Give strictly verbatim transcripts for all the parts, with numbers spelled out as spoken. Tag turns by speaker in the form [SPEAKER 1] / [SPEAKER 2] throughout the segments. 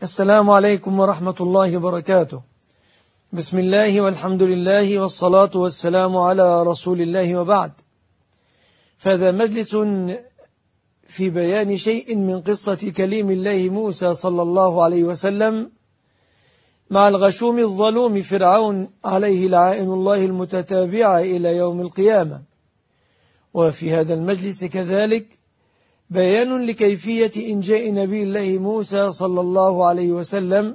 [SPEAKER 1] السلام عليكم ورحمة الله وبركاته. بسم الله والحمد لله والصلاة والسلام على رسول الله وبعد. فهذا مجلس في بيان شيء من قصة كليم الله موسى صلى الله عليه وسلم مع الغشوم الظلوم فرعون عليه لعائن الله المتتابعة إلى يوم القيامة. وفي هذا المجلس كذلك بيان لكيفية إنجاء نبي الله موسى صلى الله عليه وسلم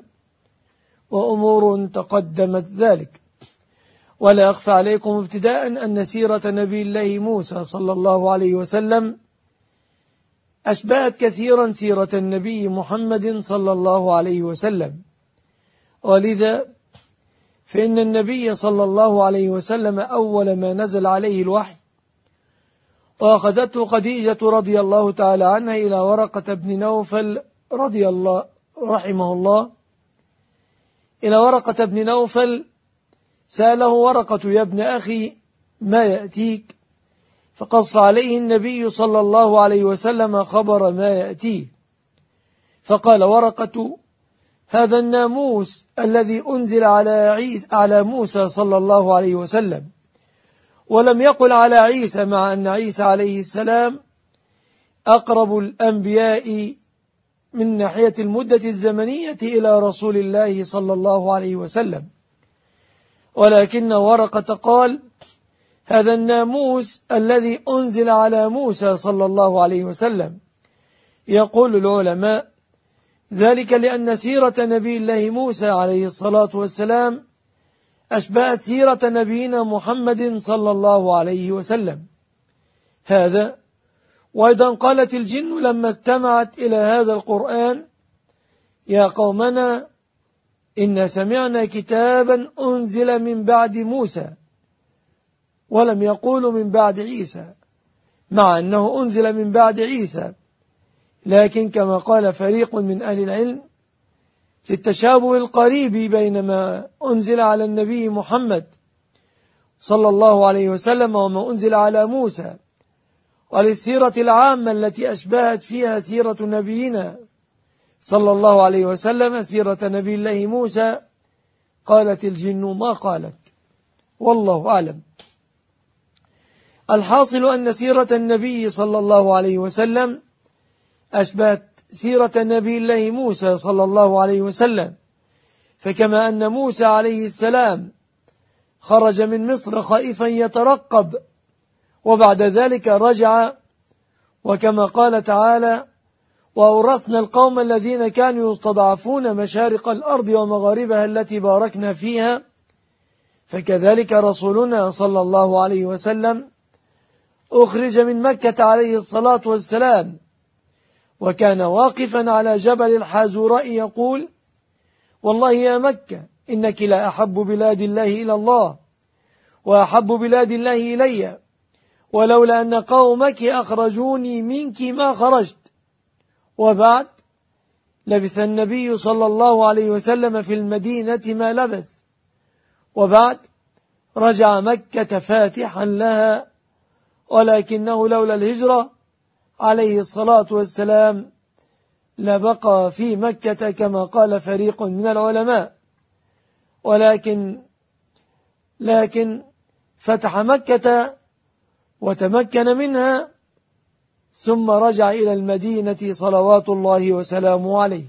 [SPEAKER 1] وأمور تقدمت ذلك. ولا أخفى عليكم ابتداء أن سيرة نبي الله موسى صلى الله عليه وسلم أشبهت كثيرا سيرة النبي محمد صلى الله عليه وسلم، ولذا فإن النبي صلى الله عليه وسلم أول ما نزل عليه الوحي وأخذته خديجة رضي الله تعالى عنها إلى ورقة بن نوفل رضي الله رحمه الله إلى ورقة بن نوفل سأله ورقة: يا ابن أخي ما يأتيك؟ فقص عليه النبي صلى الله عليه وسلم خبر ما يأتيه، فقال ورقة: هذا الناموس الذي أنزل على عيسى على موسى صلى الله عليه وسلم، ولم يقل على عيسى، مع أن عيسى عليه السلام أقرب الأنبياء من ناحية المدة الزمنية إلى رسول الله صلى الله عليه وسلم، ولكن ورقة قال: هذا الناموس الذي أنزل على موسى صلى الله عليه وسلم. يقول العلماء ذلك لأن سيرة نبي الله موسى عليه الصلاة والسلام أشبهت سيرة نبينا محمد صلى الله عليه وسلم. هذا وأيضا قالت الجن لما استمعت إلى هذا القرآن: يا قومنا إن سمعنا كتابا أنزل من بعد موسى، ولم يقولوا من بعد عيسى، مع أنه أنزل من بعد عيسى، لكن كما قال فريق من أهل العلم للتشابه القريب بين ما أنزل على النبي محمد صلى الله عليه وسلم وما أنزل على موسى، وللسيرة العامة التي أشبهت فيها سيرة نبينا صلى الله عليه وسلم سيرة نبي الله موسى، قالت الجن ما قالت، والله أعلم. الحاصل أن سيرة النبي صلى الله عليه وسلم أشبهت سيرة نبي الله موسى صلى الله عليه وسلم، فكما أن موسى عليه السلام خرج من مصر خائفا يترقب وبعد ذلك رجع، وكما قال تعالى: وأورثنا القوم الذين كانوا يستضعفون مشارق الأرض ومغاربها التي باركنا فيها، فكذلك رسولنا صلى الله عليه وسلم أخرج من مكة عليه الصلاة والسلام، وكان واقفا على جبل الحازوراء يقول: والله يا مكة إنك لا أحب بلاد الله إلى الله وأحب بلاد الله إلي، ولولا أن قومك أخرجوني منك ما خرجت. وبعد لبث النبي صلى الله عليه وسلم في المدينة ما لبث، وبعد رجع مكة فاتحا لها، ولكنه لولا الهجرة عليه الصلاة والسلام لبقى في مكة كما قال فريق من العلماء، ولكن لكن فتح مكة وتمكن منها ثم رجع إلى المدينة صلوات الله وسلامه عليه.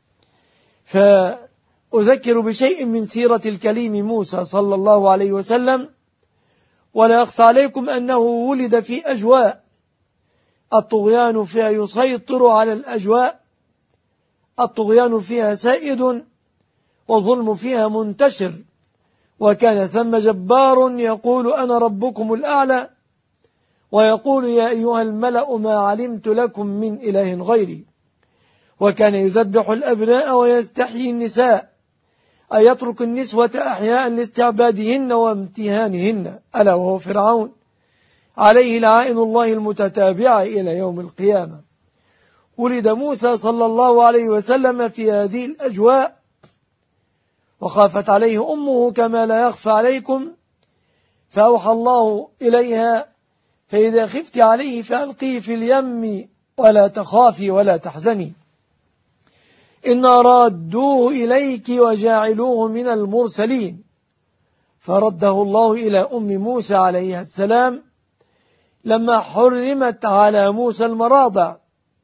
[SPEAKER 1] فأذكر بشيء من سيرة الكليم موسى صلى الله عليه وسلم، ولا أخفى عليكم أنه ولد في أجواء الطغيان فيها يسيطر على الأجواء، الطغيان فيها سائد والظلم فيها منتشر، وكان ثم جبار يقول: أنا ربكم الأعلى، ويقول: يا أيها الملأ ما علمت لكم من إله غيري، وكان يذبح الأبناء ويستحيي النساء، أي يترك النسوة أحياء لاستعبادهن وامتهانهن، ألا وهو فرعون عليه لعائن الله المتتابعة إلى يوم القيامة. ولد موسى صلى الله عليه وسلم في هذه الأجواء، وخافت عليه أمه كما لا يخفى عليكم، فأوحى الله إليها: فإذا خفت عليه فألقيه في اليم ولا تخافي ولا تحزني. إن رادوه إليك وجاعلوه من المرسلين. فرده الله إلى أم موسى عليه السلام لما حرمت على موسى المراضع،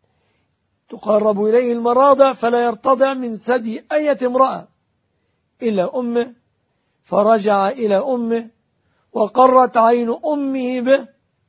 [SPEAKER 1] تقرب إليه المراضع فلا يرتضع من ثدي أية امرأة إلا أمه، فرجع إلى أمه وقرت عين أمه به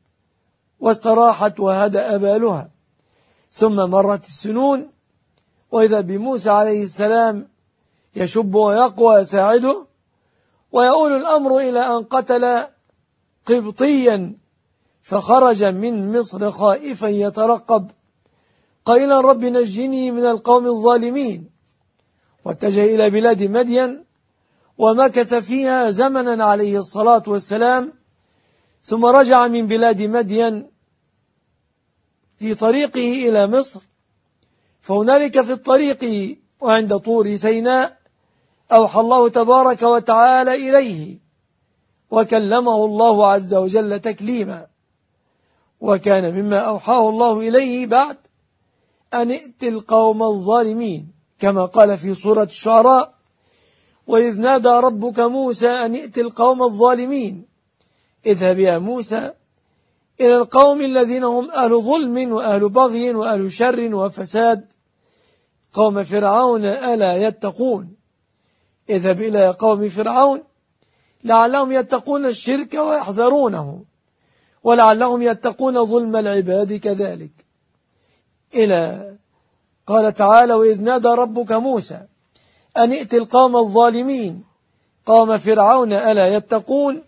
[SPEAKER 1] واستراحت وهدأ بالها. ثم مرت السنون وإذا بموسى عليه السلام يشب ويقوى يساعده، ويؤول الأمر إلى أن قتل قبطيا فخرج من مصر خائفا يترقب قائلا رب نجني من القوم الظالمين، واتجه إلى بلاد مدين ومكث فيها زمنا عليه الصلاة والسلام، ثم رجع من بلاد مدين في طريقه إلى مصر. فهنالك في الطريق وعند طور سيناء أوحى الله تبارك وتعالى إليه وكلمه الله عز وجل تكليما. وكان مما أوحاه الله إليه بعد أن ائت القوم الظالمين كما قال في سورة الشعراء وإذ نادى ربك موسى أن ائت القوم الظالمين اذهب يا موسى إلى القوم الذين هم أهل ظلم وأهل بغي وأهل شر وفساد قوم فرعون ألا يتقون. اذهب إلى قوم فرعون لعلهم يتقون الشرك ويحذرونه ولعلهم يتقون ظلم العباد كذلك. إلى قال تعالى وإذ نادى ربك موسى أن ائت القوم الظالمين قوم فرعون ألا يتقون.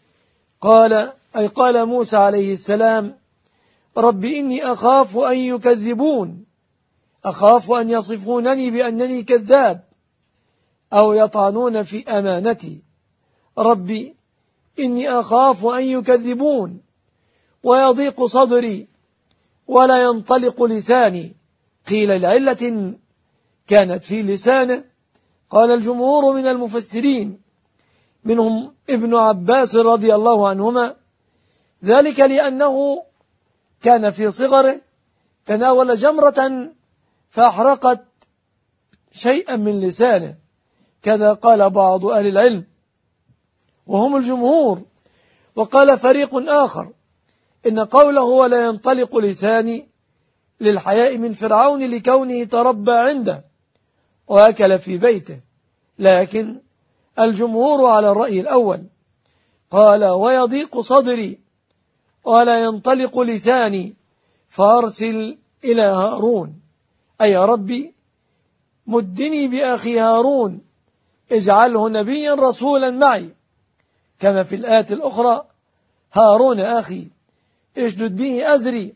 [SPEAKER 1] قال أي قال موسى عليه السلام رب إني أخاف أن يكذبون، أخاف أن يصفونني بأنني كذاب أو يطعنون في أمانتي. ربي إني أخاف أن يكذبون ويضيق صدري ولا ينطلق لساني. قيل لعلة كانت في لسانه. قال الجمهور من المفسرين منهم ابن عباس رضي الله عنهما ذلك لأنه كان في صغره تناول جمرة فأحرقت شيئا من لسانه، كذا قال بعض أهل العلم وهم الجمهور. وقال فريق آخر إن قوله ولا ينطلق لساني للحياء من فرعون لكونه تربى عنده وأكل في بيته، لكن الجمهور على الرأي الأول. قال ويضيق صدري ولا ينطلق لساني فأرسل إلى هارون، أي ربي مدني بأخي هارون اجعله نبيا رسولا معي، كما في الآية الأخرى هارون أخي اشدد به أزري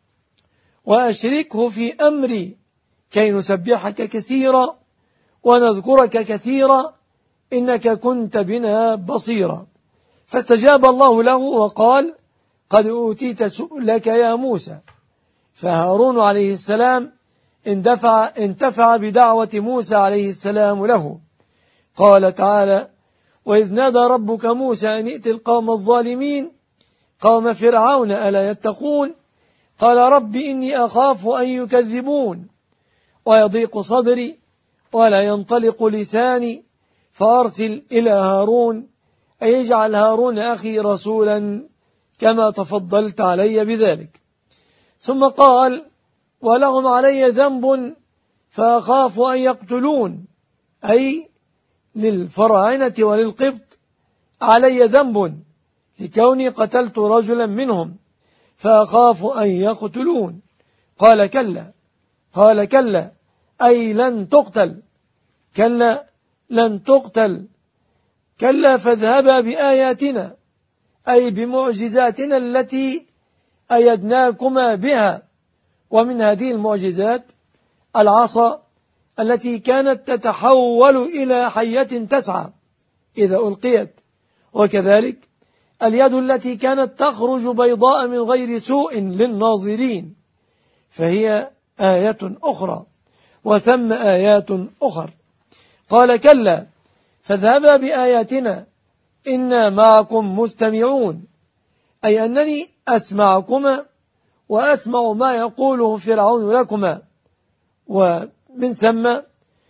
[SPEAKER 1] وأشركه في أمري كي نسبحك كثيرا ونذكرك كثيرا إنك كنت بنا بصيرا. فاستجاب الله له وقال قد أوتيت سؤلك يا موسى. فهارون عليه السلام اندفع انتفع بدعوة موسى عليه السلام له. قال تعالى وإذ نادى ربك موسى أن ائت القوم الظالمين قوم فرعون ألا يتقون. قال رب إني أخاف أن يكذبون ويضيق صدري ولا ينطلق لساني فأرسل إلى هارون، أي يجعل هارون أخي رسولا كما تفضلت علي بذلك. ثم قال ولهم علي ذنب فأخاف أن يقتلون، أي للفراعنة وللقبط علي ذنب لكوني قتلت رجلا منهم فأخاف أن يقتلون. قال كلا قال كلا أي لن تقتل، كلا لن تقتل، كلا فاذهبا بآياتنا أي بمعجزاتنا التي أيدناكما بها. ومن هذه المعجزات العصا التي كانت تتحول إلى حية تسعى إذا ألقيت، وكذلك اليد التي كانت تخرج بيضاء من غير سوء للناظرين، فهي آية أخرى وثم آيات أخر. قال كلا فاذهبا بآياتنا إنا معكم مستمعون، أي أنني أسمعكما وأسمع ما يقوله فرعون لكما. ومن ثم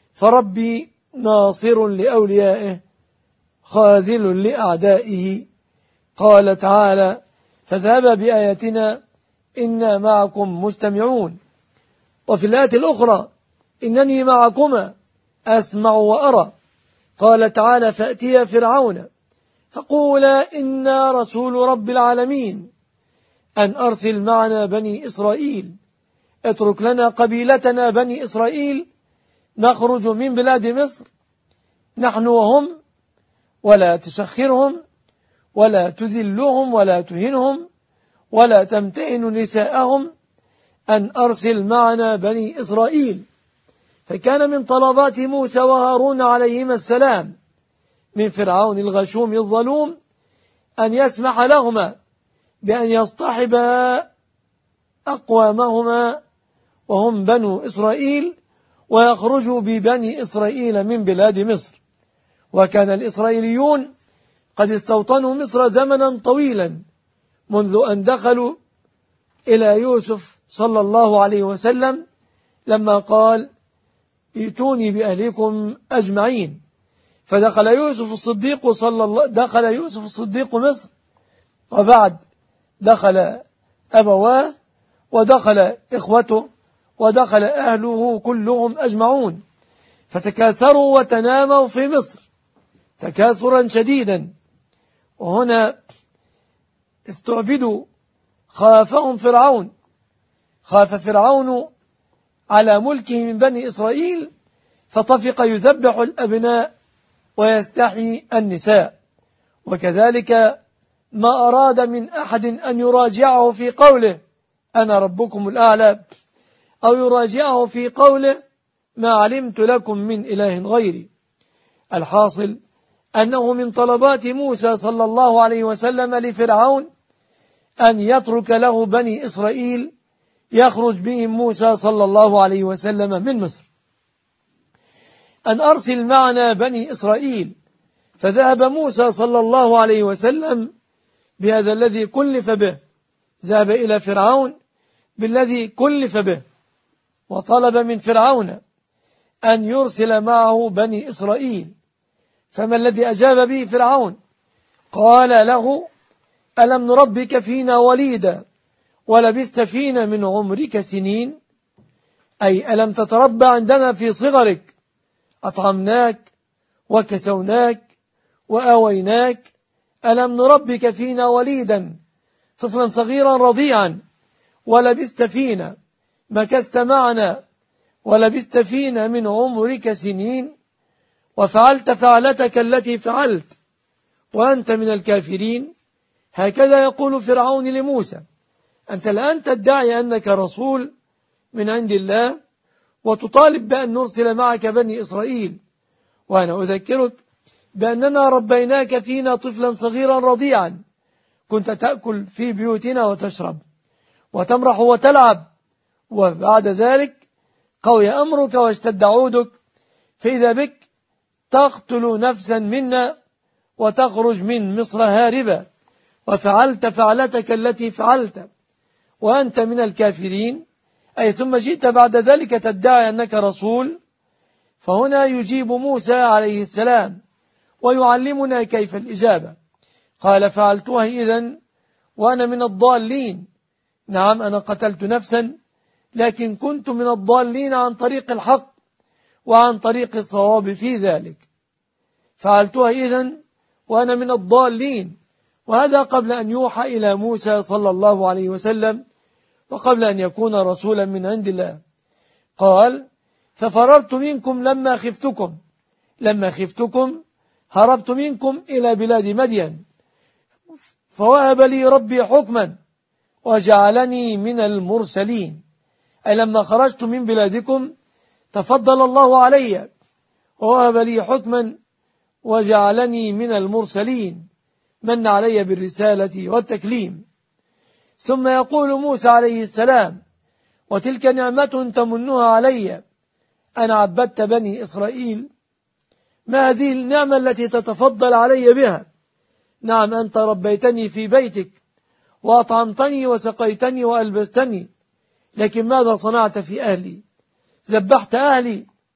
[SPEAKER 1] فربي ناصر لأوليائه خاذل لأعدائه. قال تعالى: فذهب بآياتنا إنا معكم مستمعون. وفي الآية الأخرى: إنني معكما أسمع وأرى. قال تعالى: فأتيا فرعون فقولا إنا رسول رب العالمين أن أرسل معنا بني إسرائيل اترك لنا قبيلتنا بني إسرائيل نخرج من بلاد مصر نحن وهم ولا تسخرهم ولا تذلهم ولا تهنهم ولا تمتهن نساءهم أن أرسل معنا بني إسرائيل. فكان من طلبات موسى وهارون عليهما السلام من فرعون الغشوم الظلوم أن يسمح لهما بأن يصطحبا أقوامهما وهم بنو إسرائيل ويخرجوا ببني إسرائيل من بلاد مصر. وكان الإسرائيليون قد استوطنوا مصر زمنا طويلا منذ أن دخلوا إلى يوسف صلى الله عليه وسلم لما قال: ائتوني بأهلكم أجمعين. فدخل يوسف الصديق صلى الله دخل يوسف الصديق مصر، وبعد دخل أبواه ودخل إخوته ودخل أهله كلهم أجمعون، فتكاثروا وتناموا في مصر تكاثرا شديدا. وهنا استعبدوا، خافهم فرعون، خاف فرعون على ملكه من بني إسرائيل فطفق يذبح الأبناء ويستحيي النساء. وكذلك ما أراد من أحد أن يراجعه في قوله أنا ربكم الأعلى، أو يراجعه في قوله ما علمت لكم من إله غيري. الحاصل أنه من طلبات موسى صلى الله عليه وسلم لفرعون أن يترك له بني إسرائيل يخرج بهم موسى صلى الله عليه وسلم من مصر. أن أرسل معنا بني إسرائيل. فذهب موسى صلى الله عليه وسلم بهذا الذي كلف به، ذهب إلى فرعون بالذي كلف به، وطلب من فرعون أن يرسل معه بني إسرائيل. فما الذي أجاب به فرعون؟ قال له: ألم نربك فينا وليدا ولبثت فينا من عمرك سنين؟ أي ألم تتربى عندنا في صغرك، أطعمناك وكسوناك وآويناك. ألم نربك فينا وليدا طفلا صغيرا رضيعا ولبثت فينا، مكثت معنا ولبثت فينا من عمرك سنين، وفعلت فعلتك التي فعلت وأنت من الكافرين. هكذا يقول فرعون لموسى: أنت الآن تدعي أنك رسول من عند الله وتطالب بأن نرسل معك بني إسرائيل، وأنا أذكرك بأننا ربيناك فينا طفلا صغيرا رضيعا، كنت تأكل في بيوتنا وتشرب وتمرح وتلعب، وبعد ذلك قوي أمرك واشتد عودك، فإذا بك تقتل نفسا منا وتخرج من مصر هاربا، وفعلت فعلتك التي فعلت وأنت من الكافرين. أي ثم جئت بعد ذلك تدعي أنك رسول. فهنا يجيب موسى عليه السلام ويعلمنا كيف الإجابة. قال: فعلتها إذن وأنا من الضالين. نعم، أنا قتلت نفسا، لكن كنت من الضالين عن طريق الحق وعن طريق الصواب في ذلك. فعلتها إذن وأنا من الضالين، وهذا قبل أن يوحى إلى موسى صلى الله عليه وسلم وقبل أن يكون رسولا من عند الله. قال: ففررت منكم لما خفتكم لما خفتكم هربت منكم إلى بلاد مدين، فوهب لي ربي حكما وجعلني من المرسلين. أي لما خرجت من بلادكم تفضل الله علي ووهب لي حكما وجعلني من المرسلين، من علي بالرسالة والتكليم. ثم يقول موسى عليه السلام: وتلك نعمة تمنها علي أن عبدت بني إسرائيل. ما هذه النعمة التي تتفضل علي بها؟ نعم، أنت ربيتني في بيتك وأطعمتني وسقيتني وألبستني، لكن ماذا صنعت في أهلي؟ ذبحت أهلي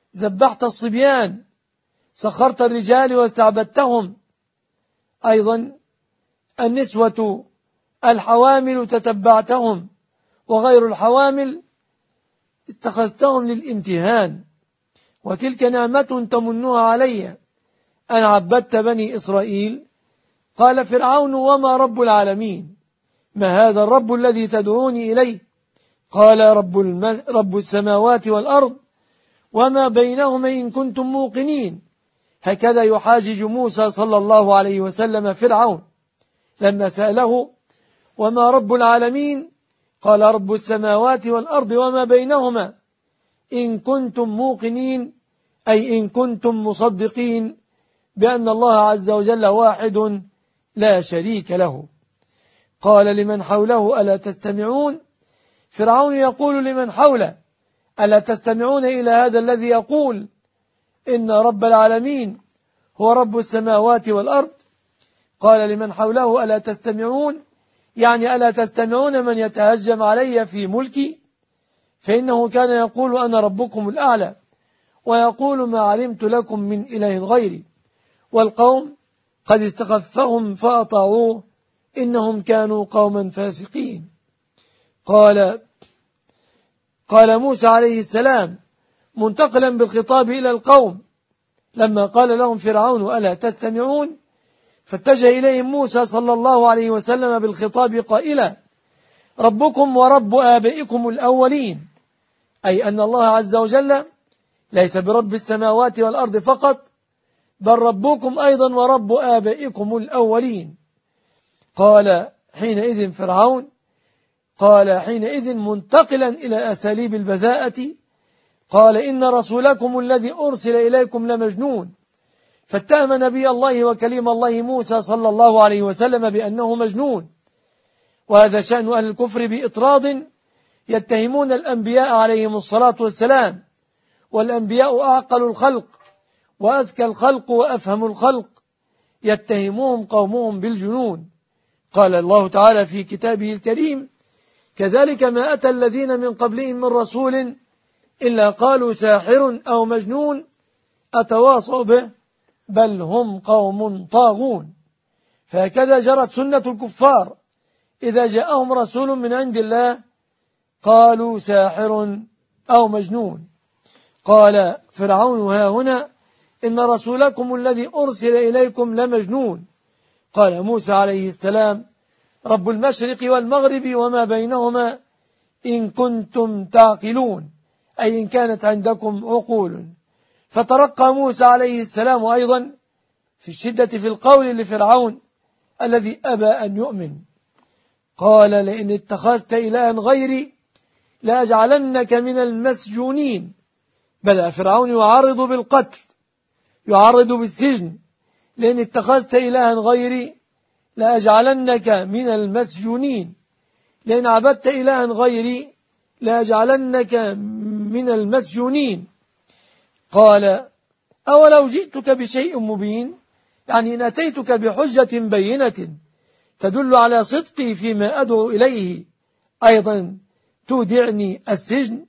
[SPEAKER 1] ذبحت الصبيان، سخرت الرجال واستعبدتهم. أيضا النسوة الحوامل تتبعتهم، وغير الحوامل اتخذتهم للامتهان. وتلك نعمة تمنها علي أن عبدت بني إسرائيل. قال فرعون: وما رب العالمين؟ ما هذا الرب الذي تدعوني إليه؟ قال: رب, الم... رب السماوات والأرض وما بينهما إن كنتم موقنين. هكذا يحاجج موسى صلى الله عليه وسلم فرعون لما سأله: وما رب العالمين؟ قال: رب السماوات والأرض وما بينهما إن كنتم موقنين، أي إن كنتم مصدقين بأن الله عز وجل واحد لا شريك له. قال لمن حوله: ألا تستمعون؟ فرعون يقول لمن حوله: ألا تستمعون إلى هذا الذي يقول إن رب العالمين هو رب السماوات والأرض؟ قال لمن حوله: ألا تستمعون؟ يعني ألا تستمعون من يتهجم علي في ملكي؟ فإنه كان يقول: أنا ربكم الأعلى، ويقول: ما علمت لكم من إله غيري. والقوم قد استخفهم فأطاعوه، إنهم كانوا قوما فاسقين. قال قال موسى عليه السلام منتقلا بالخطاب إلى القوم لما قال لهم فرعون: ألا تستمعون؟ فاتجه إليهم موسى صلى الله عليه وسلم بالخطاب قائلا: ربكم ورب آبائكم الأولين، أي أن الله عز وجل ليس برب السماوات والأرض فقط، بل ربكم أيضا ورب آبائكم الأولين. قال حينئذ فرعون قال حينئذ منتقلا إلى أساليب البذاءة: قال: إن رسولكم الذي أرسل إليكم لمجنون. فاتهم نبي الله وكليم الله موسى صلى الله عليه وسلم بأنه مجنون. وهذا شأن أهل الكفر بإطراض، يتهمون الأنبياء عليهم الصلاة والسلام، والأنبياء أعقل الخلق وأذكى الخلق وأفهم الخلق، يتهمهم قومهم بالجنون. قال الله تعالى في كتابه الكريم: كذلك ما أتى الذين من قبلهم من رسول إلا قالوا ساحر أو مجنون أتواصوا به بل هم قوم طاغون. فهكذا جرت سنة الكفار، إذا جاءهم رسول من عند الله قالوا ساحر أو مجنون. قال فرعون ها هنا: إن رسولكم الذي أرسل إليكم لمجنون. قال موسى عليه السلام: رب المشرق والمغرب وما بينهما إن كنتم تعقلون، أي إن كانت عندكم عقول. فترقى موسى عليه السلام أيضا في الشدة في القول لفرعون الذي أبى أن يؤمن. قال: لئن اتخذت إلها غيري لأجعلنك من المسجونين. بدأ فرعون يعارض بالقتل، يعارض بالسجن: لئن اتخذت إلها غيري لأجعلنك من المسجونين، لئن عبدت إلها غيري لأجعلنك من المسجونين. قال: أولو جئتك بشيء مبين؟ يعني إن أتيتك بحجة بينة تدل على صدقي فيما أدعو إليه أيضا تودعني السجن؟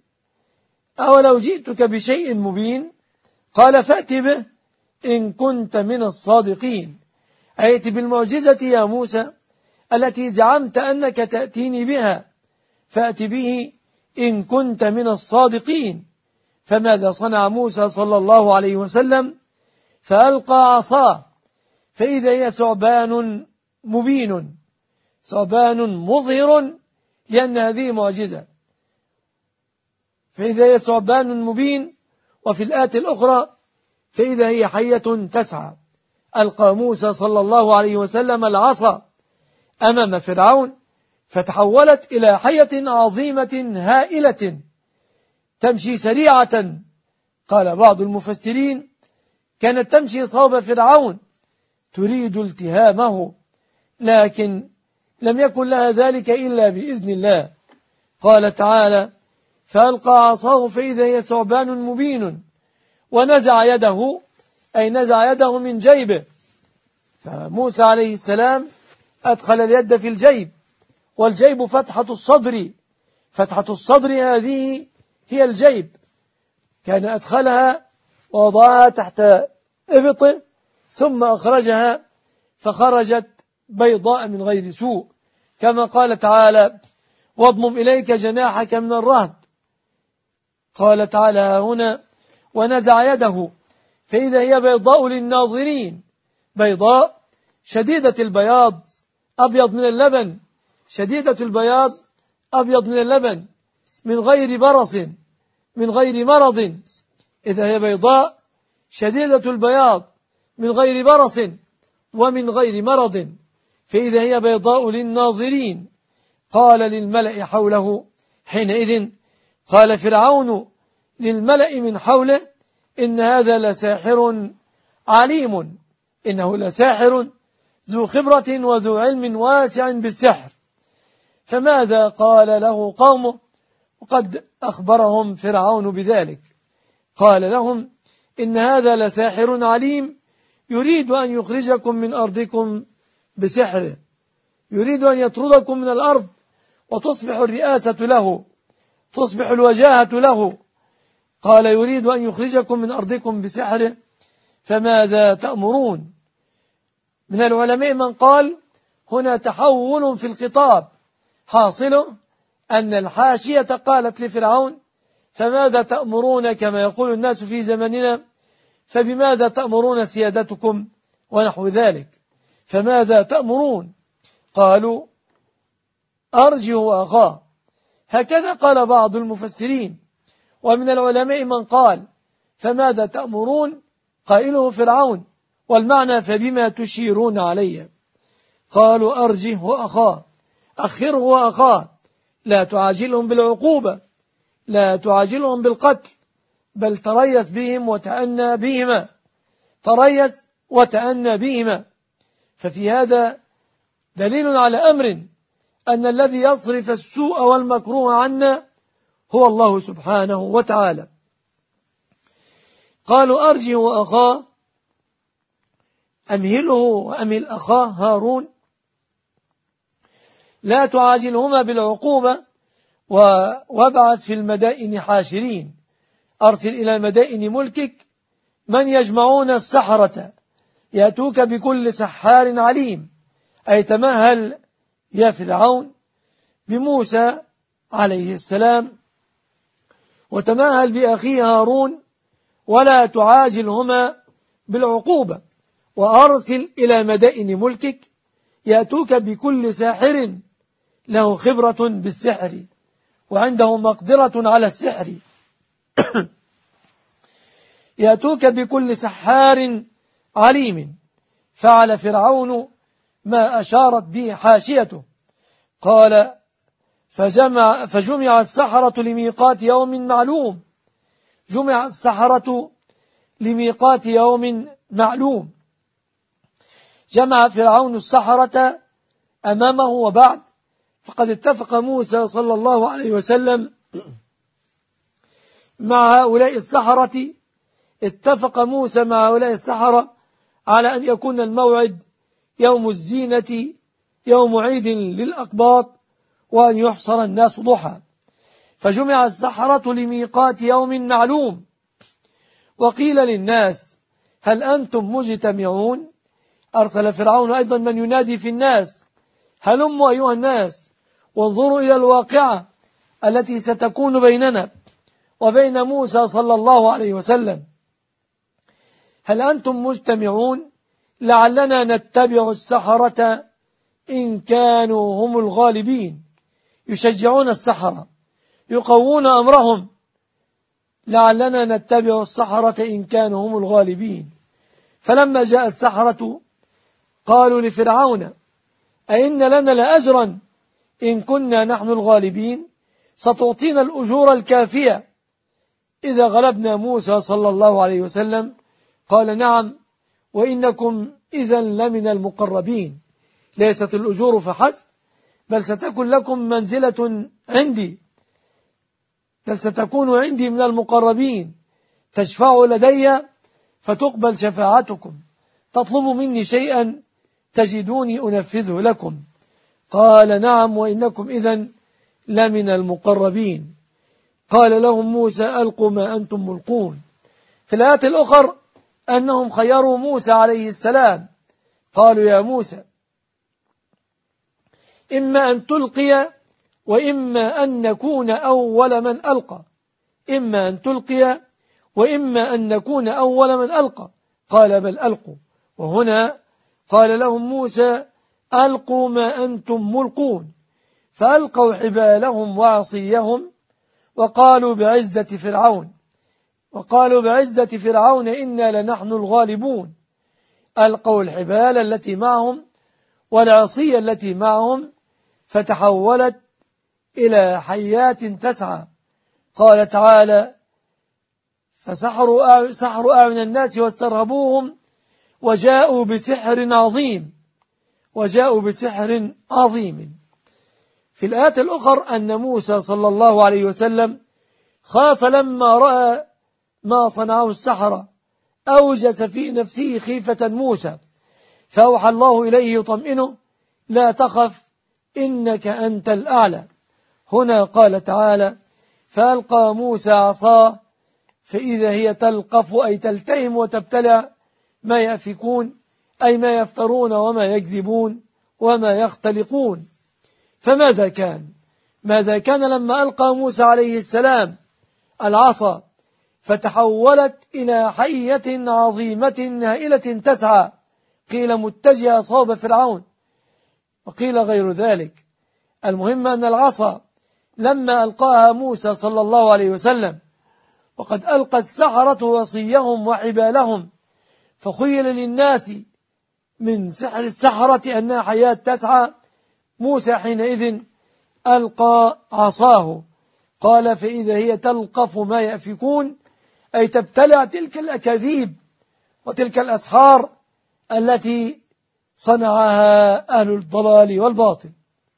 [SPEAKER 1] أولو جئتك بشيء مبين؟ قال: فأت به إن كنت من الصادقين. أيت بالمعجزة يا موسى التي زعمت أنك تأتيني بها، فأت به إن كنت من الصادقين. فماذا صنع موسى صلى الله عليه وسلم؟ فألقى عصاه فإذا هي ثعبان مبين، ثعبان مظهر، لأن هذه معجزة. فإذا هي ثعبان مبين. وفي الآية الأخرى: فإذا هي حية تسعى. ألقى موسى صلى الله عليه وسلم العصا أمام فرعون فتحولت إلى حية عظيمة هائلة تمشي سريعة. قال بعض المفسرين: كانت تمشي صوب فرعون تريد التهامه، لكن لم يكن لها ذلك إلا بإذن الله. قال تعالى: فألقى عصاه فإذا هي ثعبان مبين ونزع يده، أي نزع يده من جيبه. فموسى عليه السلام أدخل اليد في الجيب، والجيب فتحة الصدر، فتحة الصدر هذه هي الجيب، كان أدخلها ووضعها تحت إبطه ثم أخرجها فخرجت بيضاء من غير سوء، كما قال تعالى: واضمم إليك جناحك من الرهب. قال تعالى هنا: ونزع يده فإذا هي بيضاء للناظرين، بيضاء شديدة البياض أبيض من اللبن، شديدة البياض أبيض من اللبن، من غير برص من غير مرض. إذا هي بيضاء شديدة البياض من غير برص ومن غير مرض، فإذا هي بيضاء للناظرين. قال للملأ حوله حينئذ، قال فرعون للملأ من حوله: إن هذا لساحر عليم، إنه لساحر ذو خبرة وذو علم واسع بالسحر. فماذا قال له قومه وقد أخبرهم فرعون بذلك؟ قال لهم: إن هذا لساحر عليم يريد أن يخرجكم من أرضكم بسحره، يريد أن يطردكم من الأرض وتصبح الرئاسة له، تصبح الوجاهة له. قال: يريد أن يخرجكم من أرضكم بسحره، فماذا تأمرون؟ من العلماء من قال هنا تحول في الخطاب، حاصله أن الحاشية قالت لفرعون: فماذا تأمرون، كما يقول الناس في زمننا: فبماذا تأمرون سيادتكم، ونحو ذلك. فماذا تأمرون؟ قالوا: أرجه أخاه. هكذا قال بعض المفسرين. ومن العلماء من قال: فماذا تأمرون قائله فرعون، والمعنى فبما تشيرون علي. قالوا: أرجه وأخاه، أخره وأخاه، لا تعاجلهم بالعقوبة، لا تعاجلهم بالقتل، بل تريث بهم وتأنى بهما، تريث وتأنى بهما. ففي هذا دليل على أمر، أن الذي يصرف السوء والمكروه عنا هو الله سبحانه وتعالى. قالوا: أرجه وأخاه، أمهله وأمهل أخاه هارون، لا تعاجلهما بالعقوبة، وابعث في المدائن حاشرين، أرسل إلى مدائن ملكك من يجمعون السحرة يأتوك بكل سحار عليم. أي تمهل يا فرعون بموسى عليه السلام، وتمهل بأخيه هارون، ولا تعاجلهما بالعقوبة، وأرسل إلى مدائن ملكك يأتوك بكل ساحر له خبرة بالسحر وعنده مقدرة على السحر يأتوك بكل سحار عليم. فعل فرعون ما أشارت به حاشيته. قال: فجمع, فجمع السحرة لميقات يوم معلوم، جمع السحرة لميقات يوم معلوم. جمع فرعون السحرة أمامه وبعد، فقد اتفق موسى صلى الله عليه وسلم مع هؤلاء السحرة، اتفق موسى مع هؤلاء السحرة على أن يكون الموعد يوم الزينة، يوم عيد للأقباط، وأن يحصر الناس ضحى. فجمع السحرة لميقات يوم معلوم، وقيل للناس: هل أنتم مجتمعون؟ أرسل فرعون أيضا من ينادي في الناس: هلموا أيها الناس وانظروا إلى الواقعة التي ستكون بيننا وبين موسى صلى الله عليه وسلم. هل أنتم مجتمعون لعلنا نتبع السحرة إن كانوا هم الغالبين؟ يشجعون السحرة، يقوون أمرهم: لعلنا نتبع السحرة إن كانوا هم الغالبين. فلما جاء السحرة قالوا لفرعون: أئن لنا لأجرا إن كنا نحن الغالبين؟ ستعطينا الأجور الكافية إذا غلبنا موسى صلى الله عليه وسلم؟ قال: نعم، وإنكم إذا لمن المقربين. ليست الأجور فحسب، بل ستكون لكم منزلة عندي، بل ستكون عندي من المقربين، تشفعوا لدي فتقبل شفاعتكم، تطلبوا مني شيئا تجدوني أنفذه لكم. قال: نعم، وإنكم إذن لمن المقربين. قال لهم موسى: ألقوا ما أنتم ملقون. في الآيات الأخر أنهم خيروا موسى عليه السلام، قالوا يا موسى إما أن تلقي وإما أن نكون أول من ألقى، إما أن تلقي وإما أن نكون أول من ألقى، قال بل ألقوا. وهنا قال لهم موسى ألقوا ما أنتم ملقون، فألقوا حبالهم وعصيهم وقالوا بعزة فرعون وقالوا بعزة فرعون إنا لنحن الغالبون. ألقوا الحبال التي معهم والعصي التي معهم فتحولت إلى حيات تسعى. قال تعالى فسحروا سحروا أعين الناس واسترهبوهم وجاءوا بسحر عظيم وجاءوا بسحر عظيم. في الآيات الأخرى أن موسى صلى الله عليه وسلم خاف لما رأى ما صنعه السحرة، أوجس في نفسه خيفة موسى، فأوحى الله إليه يطمئنه لا تخف إنك أنت الأعلى. هنا قال تعالى فألقى موسى عصاه فإذا هي تلقف أي تلتهم وتبتلع ما يأفكون أي ما يفترون وما يكذبون وما يختلقون. فماذا كان؟ ماذا كان لما ألقى موسى عليه السلام العصا فتحولت إلى حية عظيمة هائلة تسعى، قيل متجهة صوب فرعون وقيل غير ذلك. المهم أن العصا لما ألقاها موسى صلى الله عليه وسلم وقد ألقى السحرة وصيهم وحبالهم، فخيل للناس من سحر السحرة أنها حياة تسعى، موسى حينئذ ألقى عصاه، قال فإذا هي تلقف ما يأفكون أي تبتلع تلك الأكاذيب وتلك الأسحار التي صنعها أهل الضلال والباطل.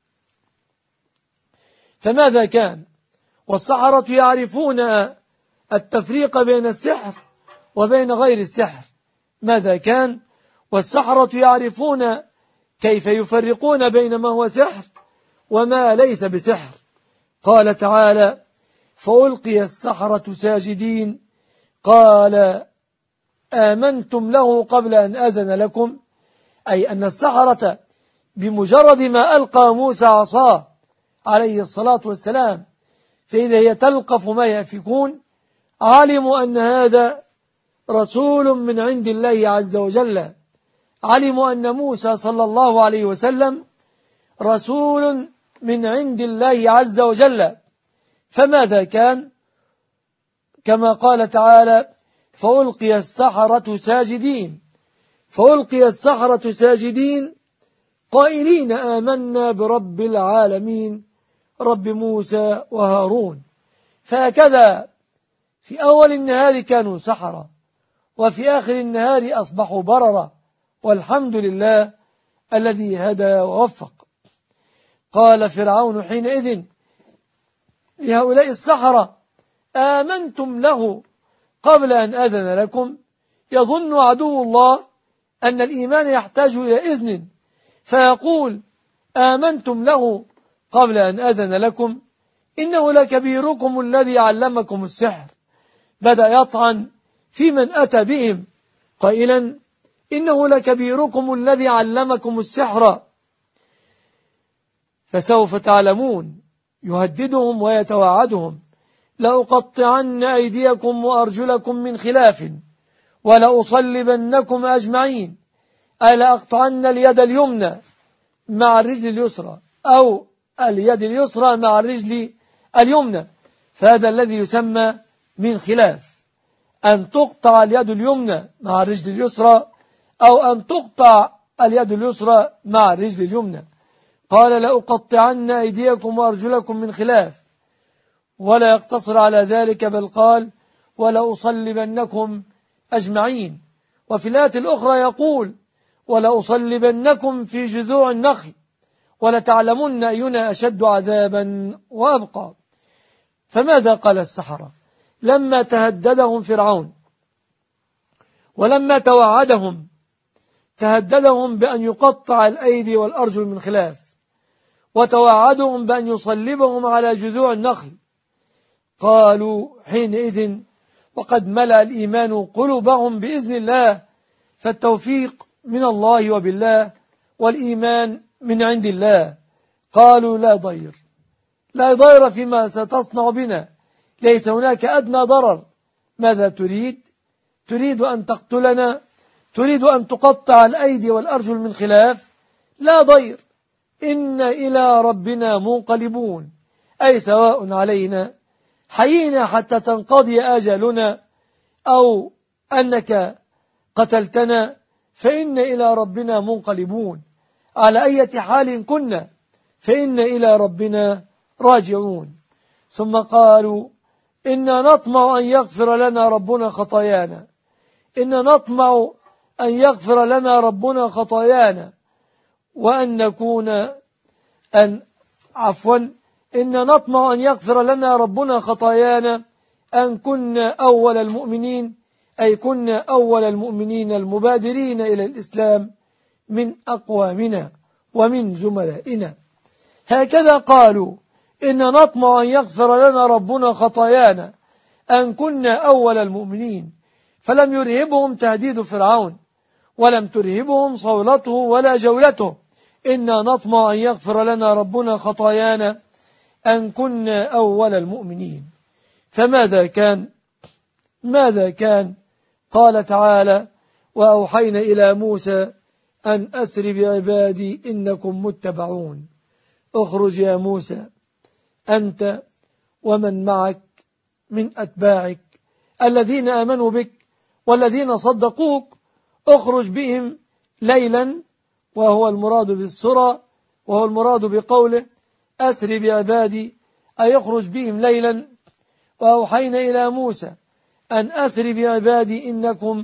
[SPEAKER 1] فماذا كان؟ والسحرة يعرفون التفريق بين السحر وبين غير السحر. ماذا كان؟ والسحرة يعرفون كيف يفرقون بين ما هو سحر وما ليس بسحر. قال تعالى فألقي السحرة ساجدين قال آمنتم له قبل أن أذن لكم، أي أن السحرة بمجرد ما ألقى موسى عصاه عليه الصلاة والسلام فإذا هي تلقف ما يأفكون علموا أن هذا رسول من عند الله عز وجل، علموا أن موسى صلى الله عليه وسلم رسول من عند الله عز وجل. فماذا كان؟ كما قال تعالى فألقي السحرة ساجدين، فألقي السحرة ساجدين قائلين آمنا برب العالمين رب موسى وهارون. فهكذا في أول النهار كانوا سحرة وفي آخر النهار أصبحوا بررة، والحمد لله الذي هدى ووفق. قال فرعون حينئذ لهؤلاء السحرة آمنتم له قبل أن أذن لكم، يظن عدو الله أن الإيمان يحتاج إلى إذن فيقول آمنتم له قبل أن أذن لكم إنه لكبيركم الذي علمكم السحر. بدأ يطعن في من أتى بهم قائلا إنه لكبيركم الذي علمكم السحر فسوف تعلمون، يهددهم ويتوعدهم لأقطعن أيديكم وأرجلكم من خلاف ولأصلبنكم أجمعين، أي لأقطعن اليد اليمنى مع الرجل اليسرى أو اليد اليسرى مع الرجل اليمنى، فهذا الذي يسمى من خلاف، أن تقطع اليد اليمنى مع الرجل اليسرى أو أن تقطع اليد اليسرى مع الرجل اليمنى. قال لأقطعن أيديكم وأرجلكم من خلاف، ولا يقتصر على ذلك بل قال ولأصلبنكم أجمعين. وفي الآية الأخرى يقول ولأصلبنكم في جذوع النخل ولتعلمن أينا أشد عذابا وأبقى. فماذا قال السحرة لما تهددهم فرعون ولما توعدهم؟ تهددهم بأن يقطع الأيدي والأرجل من خلاف، وتوعدهم بأن يصلبهم على جذوع النخل. قالوا حينئذ وقد ملأ الإيمان قلوبهم بإذن الله، فالتوفيق من الله وبالله، والإيمان من عند الله. قالوا لا ضير، لا ضير فيما ستصنع بنا، ليس هناك أدنى ضرر. ماذا تريد؟ تريد أن تقتلنا؟ تريد أن تقطع الأيدي والأرجل من خلاف؟ لا ضير، إن إلى ربنا منقلبون، أي سواء علينا حيينا حتى تنقضي أجلنا أو أنك قتلتنا، فإن إلى ربنا منقلبون، على أي حال كنا فإن إلى ربنا راجعون. ثم قالوا إنا نطمع أن يغفر لنا ربنا خطايانا، إنا نطمع أن يغفر لنا ربنا خطايانا وأن نكون أن عفوا إنا نطمع أن يغفر لنا ربنا خطايانا أن كنا أول المؤمنين، أي كنا أول المؤمنين المبادرين إلى الإسلام من أقوامنا ومن زملائنا. هكذا قالوا إنا نطمع أن يغفر لنا ربنا خطايانا أن كنا أول المؤمنين، فلم يرهبهم تهديد فرعون، ولم ترهبهم صولته ولا جولته. إنا نطمع أن يغفر لنا ربنا خطايانا أن كنا أول المؤمنين. فماذا كان؟ ماذا كان؟ قال تعالى وأوحينا إلى موسى أن أسر بعبادي إنكم متبعون. اخرج يا موسى أنت ومن معك من أتباعك الذين آمنوا بك والذين صدقوك، اخرج بهم ليلا، وهو المراد بالسرى، وهو المراد بقوله أسر بعبادي، أي اخرج بهم ليلا. وأوحينا إلى موسى أن أسر بعبادي إنكم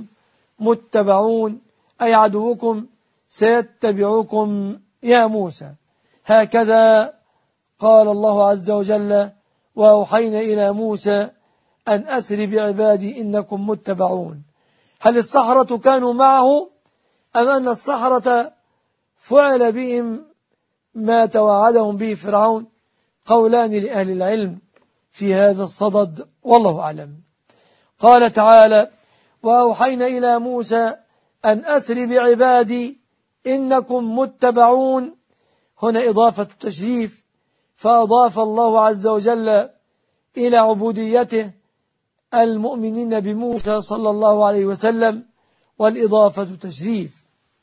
[SPEAKER 1] متبعون، أي عدوكم سيتبعكم يا موسى. هكذا قال الله عز وجل وأوحينا إلى موسى أن أسر بعبادي إنكم متبعون. هل السحرة كانوا معه أم أن السحرة فعل بهم ما توعدهم به فرعون؟ قولان لأهل العلم في هذا الصدد، والله أعلم. قال تعالى وأوحينا إلى موسى أن أسر بعبادي إنكم متبعون، هنا إضافة تشريف، فأضاف الله عز وجل إلى عبوديته المؤمنين بموسى صلى الله عليه وسلم، والإضافة تشريف.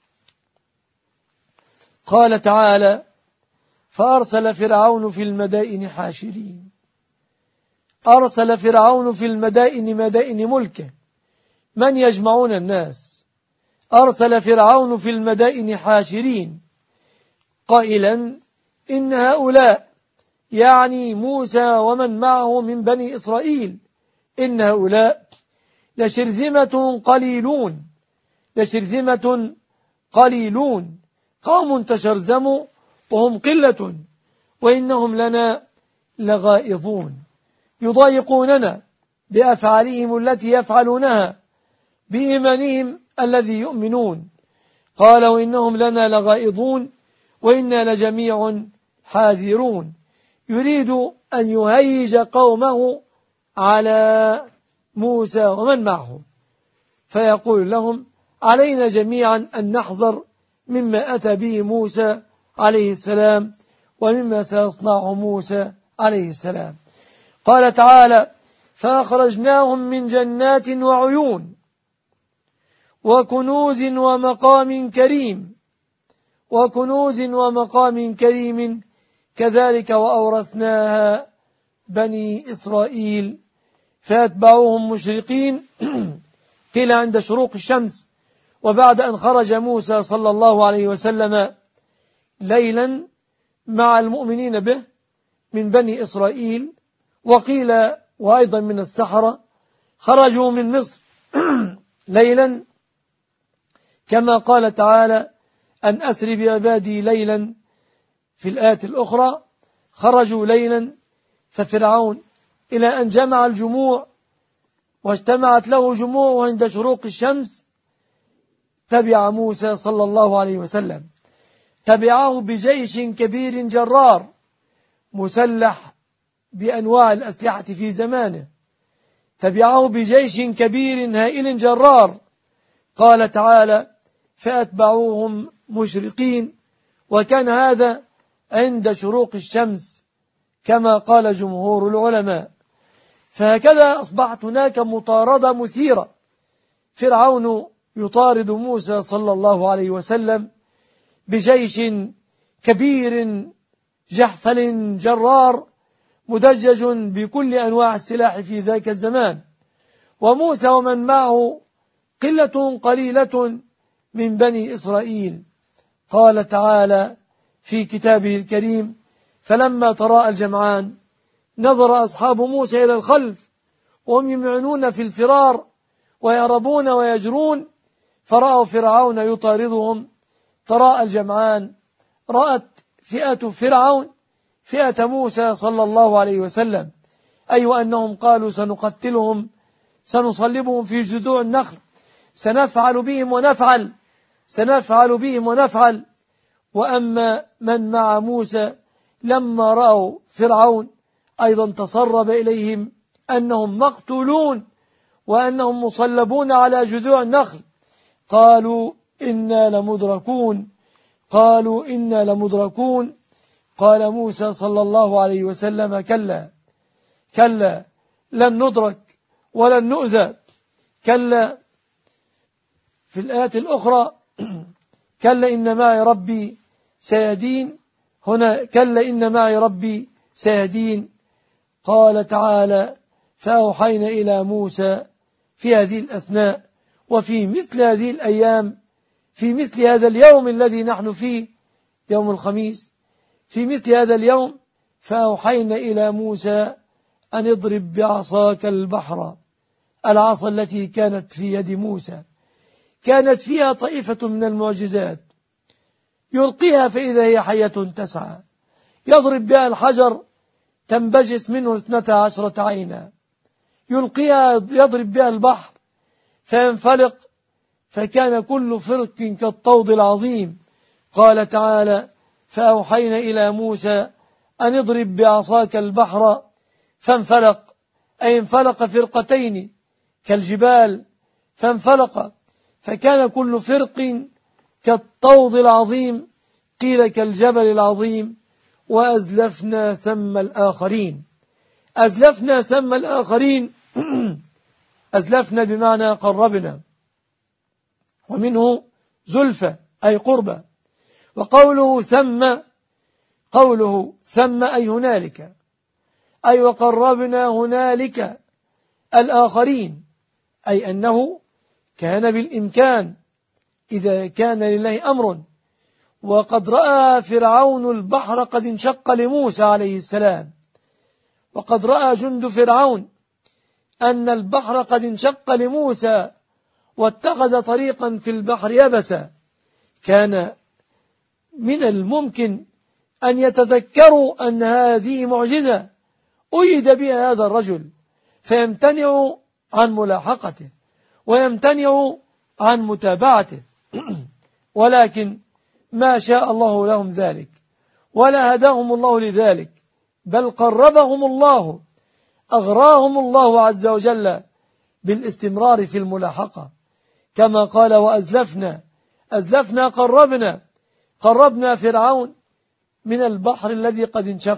[SPEAKER 1] قال تعالى فأرسل فرعون في المدائن حاشرين. أرسل فرعون في المدائن، مدائن ملكه، من يجمعون الناس. أرسل فرعون في المدائن حاشرين قائلا إن هؤلاء، يعني موسى ومن معه من بني إسرائيل، إن هؤلاء لشرذمة قليلون، لشرذمة قليلون، قوم تشرذموا وهم قلة، وإنهم لنا لغائظون، يضايقوننا بأفعالهم التي يفعلونها بإيمانهم الذي يؤمنون. قالوا إنهم لنا لغائظون وإنا لجميع حاذرون، يريد أن يهيج قومه على موسى ومن معه، فيقول لهم علينا جميعا أن نحذر مما أتى به موسى عليه السلام ومما سيصنعه موسى عليه السلام. قال تعالى فأخرجناهم من جنات وعيون وكنوز ومقام كريم، وكنوز ومقام كريم كذلك وأورثناها بني إسرائيل فاتبعوهم مشرقين. قيل عند شروق الشمس، وبعد أن خرج موسى صلى الله عليه وسلم ليلا مع المؤمنين به من بني إسرائيل، وقيل وأيضا من السحرة، خرجوا من مصر ليلا كما قال تعالى أن أسر بعبادي ليلا في الآية الأخرى، خرجوا ليلا. ففرعون إلى أن جمع الجموع واجتمعت له جموع عند شروق الشمس تبع موسى صلى الله عليه وسلم، تبعه بجيش كبير جرار مسلح بأنواع الأسلحة في زمانه، تبعه بجيش كبير هائل جرار. قال تعالى: فأتبعوهم مشرقين، وكان هذا عند شروق الشمس كما قال جمهور العلماء. فهكذا أصبحت هناك مطاردة مثيرة، فرعون يطارد موسى صلى الله عليه وسلم بجيش كبير جحفل جرار مدجج بكل أنواع السلاح في ذاك الزمان، وموسى ومن معه قلة قليلة من بني إسرائيل. قال تعالى في كتابه الكريم: فلما تراءى الجمعان نظر أصحاب موسى إلى الخلف وهم يمعنون في الفرار ويهربون ويجرون، فرأوا فرعون يطاردهم. تراءى الجمعان، رأت فئة فرعون فئة موسى صلى الله عليه وسلم، أي وأنهم قالوا: سنقتلهم، سنصلبهم في جذوع النخل، سنفعل بهم ونفعل سنفعل بهم ونفعل. وأما من مع موسى لما رأوا فرعون أيضا تسرب إليهم أنهم مقتولون وأنهم مصلبون على جذوع النخل، قالوا: إنا لمدركون قالوا إنا لمدركون. قال موسى صلى الله عليه وسلم: كلا كلا لن ندرك ولن نؤذى. كلا في الآيات الأخرى: كلا إن معي ربي سيهدين. هنا كلا إن معي ربي سيهدين. قال تعالى: فأوحينا إلى موسى في هذه الأثناء وفي مثل هذه الأيام، في مثل هذا اليوم الذي نحن فيه يوم الخميس، في مثل هذا اليوم فأوحينا إلى موسى أن اضرب بعصاك البحر. العصا التي كانت في يد موسى كانت فيها طائفة من المعجزات، يلقيها فإذا هي حية تسعى، يضرب بها الحجر تنبجس منه اثنتا عشرة عينا، يلقيها يضرب بها البحر فينفلق فكان كل فرق كالطود العظيم. قال تعالى: فأوحينا إلى موسى أن اضرب بعصاك البحر فانفلق، أي انفلق فرقتين كالجبال، فانفلق فكان كل فرق كالطود العظيم، قيل كالجبل العظيم. وأزلفنا ثم الآخرين. أزلفنا ثم الآخرين أزلفنا بمعنى قربنا، ومنه زلفة أي قربة. وقوله ثم قوله ثم أي هنالك، أي وقربنا هنالك الآخرين، أي أنه كان بالإمكان إذا كان لله أمر. وقد رأى فرعون البحر قد انشق لموسى عليه السلام، وقد رأى جند فرعون أن البحر قد انشق لموسى واتخذ طريقا في البحر يبسا. كان من الممكن أن يتذكروا أن هذه معجزة أيد بها هذا الرجل فيمتنعوا عن ملاحقته ويمتنعوا عن متابعته، ولكن ما شاء الله لهم ذلك ولا هداهم الله لذلك، بل قربهم الله، أغراهم الله عز وجل بالاستمرار في الملاحقة، كما قال: وأزلفنا أزلفنا قربنا قربنا فرعون من البحر الذي قد انشق.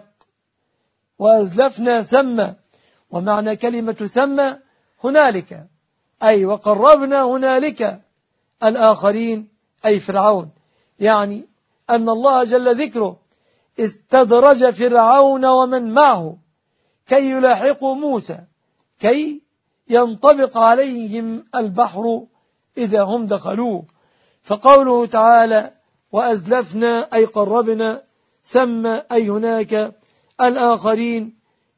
[SPEAKER 1] وأزلفنا ثم، ومعنى كلمة ثم هنالك، أي وقربنا هنالك الآخرين أي فرعون، يعني أن الله جل ذكره استدرج فرعون ومن معه كي يلاحقوا موسى، كي ينطبق عليهم البحر إذا هم دخلوه. فقوله تعالى: وأزلفنا أي قربنا، ثم أي هناك الآخرين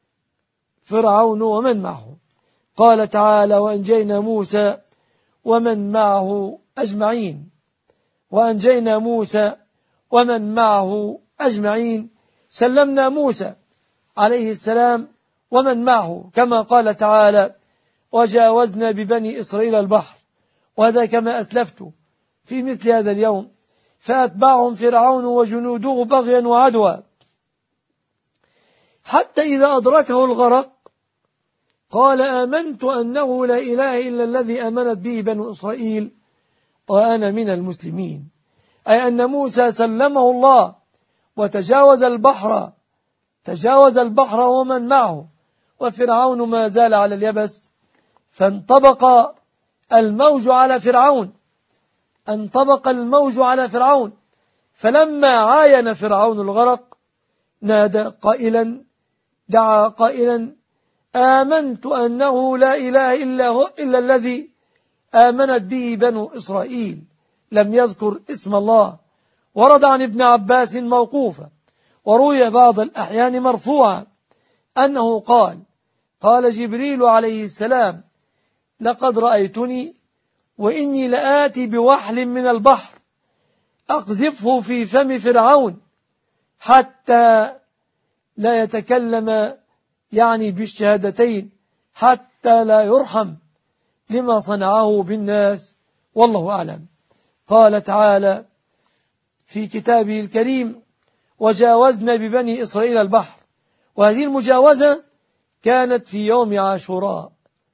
[SPEAKER 1] فرعون ومن معه. قال تعالى: وأنجينا موسى ومن معه أجمعين. وأنجينا موسى ومن معه أجمعين، سلمنا موسى عليه السلام ومن معه، كما قال تعالى: وجاوزنا ببني إسرائيل البحر. وهذا كما أسلفت في مثل هذا اليوم، فأتبعهم فرعون وجنوده بغيا وعدوى، حتى إذا أدركه الغرق قال آمنت أنه لا إله إلا الذي آمنت به بنو إسرائيل وأنا من المسلمين، أي أن موسى سلمه الله وتجاوز البحر تجاوز البحر ومن معه، وفرعون ما زال على اليبس، فانطبق الموج على فرعون انطبق الموج على فرعون فلما عاين فرعون الغرق نادى قائلا دعا قائلا آمنت أنه لا إله إلا هو إلا الذي آمنت به بنو إسرائيل. لم يذكر اسم الله. ورد عن ابن عباس موقوفا، وروي بعض الأحيان مرفوعا أنه قال قال جبريل عليه السلام لقد رأيتني وإني لآتي بوحل من البحر أقذفه في فم فرعون حتى لا يتكلم، يعني بالشهادتين، حتى لا يرحم لما صنعه بالناس، والله أعلم. قال تعالى في كتابه الكريم وجاوزنا ببني إسرائيل البحر، وهذه المجاوزة كانت في يوم عاشوراء.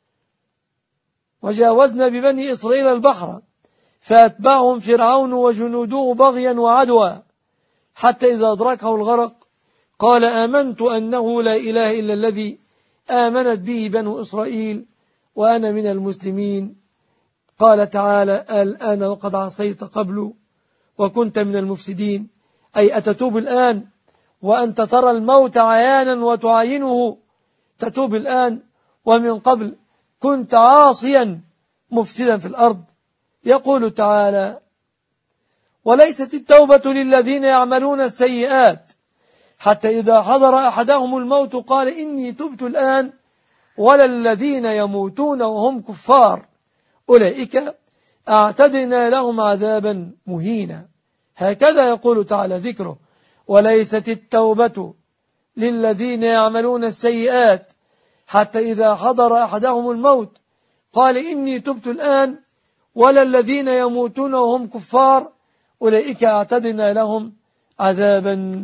[SPEAKER 1] وجاوزنا ببني إسرائيل البحر فأتبعهم فرعون وجنوده بغيا وعدوى حتى إذا أدركه الغرق قال آمنت أنه لا إله إلا الذي آمنت به بنو إسرائيل وأنا من المسلمين. قال تعالى الآن وقد عصيت قبل وكنت من المفسدين، أي أتتوب الآن وأنت ترى الموت عيانا وتعاينه، تتوب الآن ومن قبل كنت عاصيا مفسدا في الأرض. يقول تعالى وليست التوبة للذين يعملون السيئات حتى إذا حضر أحدهم الموت قال إني تبت الآن، ولا الذين يموتون وهم كفار أولئك أعتدنا لهم عذابا مهينا. هكذا يقول تعالى ذكره وليست التوبة للذين يعملون السيئات حتى إذا حضر أحدهم الموت قال إني تبت الآن، ولا الذين يموتون وهم كفار أولئك أعتدنا لهم عذابا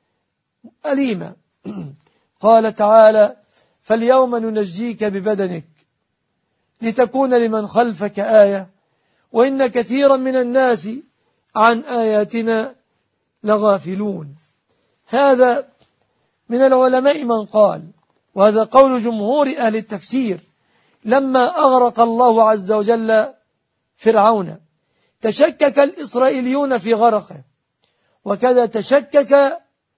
[SPEAKER 1] أليما. قال تعالى فاليوم ننجيك ببدنك لتكون لمن خلفك آية وإن كثيرا من الناس عن آياتنا لغافلون. هذا من العلماء من قال، وهذا قول جمهور أهل التفسير، لما أغرق الله عز وجل فرعون تشكك الإسرائيليون في غرقه، وكذا تشكك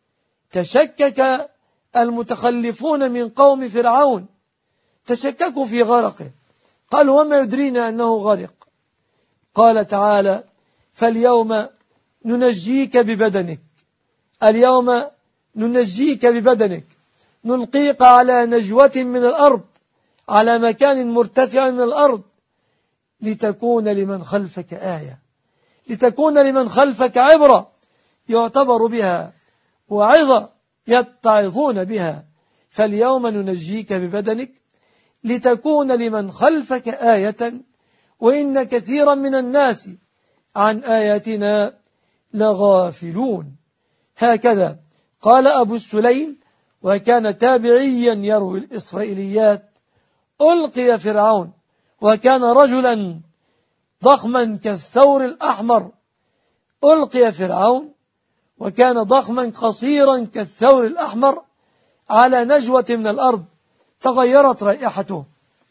[SPEAKER 1] تشكك المتخلفون من قوم فرعون، تشككوا في غرقه، قالوا وما يدرينا أنه غرق. قال تعالى فاليوم ننجيك ببدنك، اليوم ننجيك ببدنك، نلقيك على نجوة من الأرض، على مكان مرتفع من الأرض، لتكون لمن خلفك آية، لتكون لمن خلفك عبرة يعتبر بها وعظة يتعظون بها. فاليوم ننجيك ببدنك لتكون لمن خلفك آية وإن كثيرا من الناس عن آياتنا لغافلون. هكذا قال أبو السليل، وكان تابعيا يروي الإسرائيليات، ألقي فرعون وكان رجلا ضخما كالثور الأحمر، ألقي فرعون وكان ضخما قصيرا كالثور الأحمر على نجوة من الأرض، تغيرت رائحته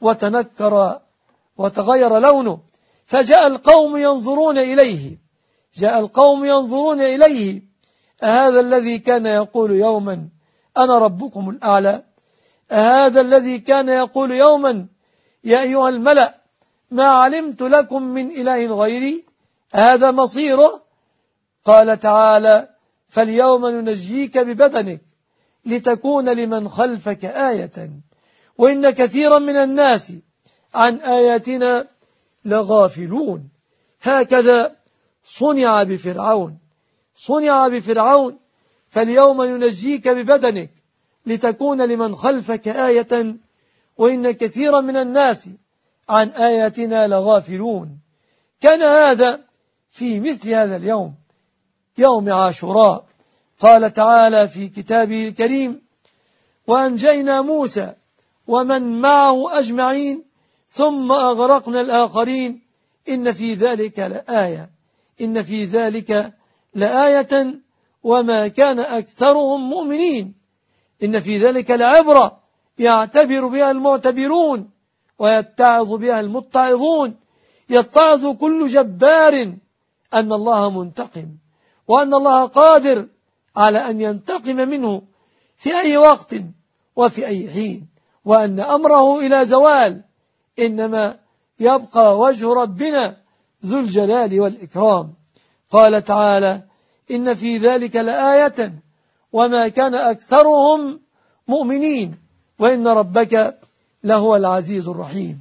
[SPEAKER 1] وتنكر وتغير لونه، فجاء القوم ينظرون إليه جاء القوم ينظرون إليه أهذا الذي كان يقول يوما أنا ربكم الأعلى، أهذا الذي كان يقول يوما يا أيها الملأ ما علمت لكم من إله غيري، هذا مصيره. قال تعالى فاليوم ننجيك ببدنك لتكون لمن خلفك آية وإن كثيرا من الناس عن آياتنا لغافلون. هكذا صنع بفرعون صنع بفرعون فاليوم ننجيك ببدنك لتكون لمن خلفك آية وإن كثيرا من الناس عن آياتنا لغافلون. كان هذا في مثل هذا اليوم، يوم عاشوراء. قال تعالى في كتابه الكريم وأنجينا موسى ومن معه أجمعين ثم أغرقنا الآخرين إن في ذلك لآية إن في ذلك لآية وما كان أكثرهم مؤمنين إن في ذلك لعبرة يعتبر بها المعتبرون ويتعظ بها المتعظون. يتعظ كل جبار أن الله منتقم وأن الله قادر على أن ينتقم منه في أي وقت وفي أي حين، وأن أمره إلى زوال، إنما يبقى وجه ربنا ذو الجلال والإكرام. قال تعالى إن في ذلك لآية وما كان أكثرهم مؤمنين وإن ربك لهو العزيز الرحيم.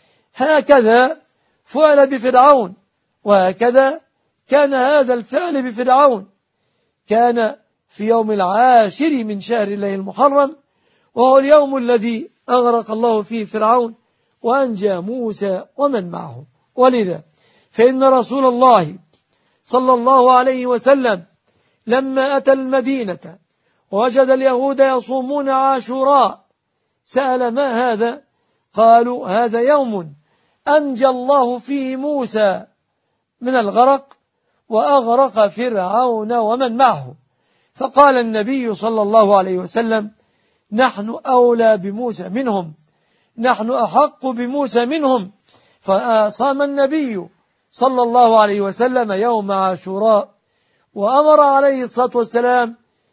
[SPEAKER 1] هكذا فعل بفرعون، وهكذا كان هذا الفعل بفرعون. كان في يوم العاشر من شهر الله المحرم، وهو اليوم الذي أغرق الله فيه فرعون وأنجى موسى ومن معه. ولذا فإن رسول الله صلى الله عليه وسلم لما أتى المدينة ووجد اليهود يصومون عاشوراء سأل ما هذا؟ قالوا هذا يوم أنجى الله فيه موسى من الغرق وأغرق فرعون ومن معه. فقال النبي صلى الله عليه وسلم نحن أولى بموسى منهم، نحن أحق بموسى منهم. فصام النبي صلى الله عليه وسلم يوم عاشوراء وأمر عليه الصلاة والسلام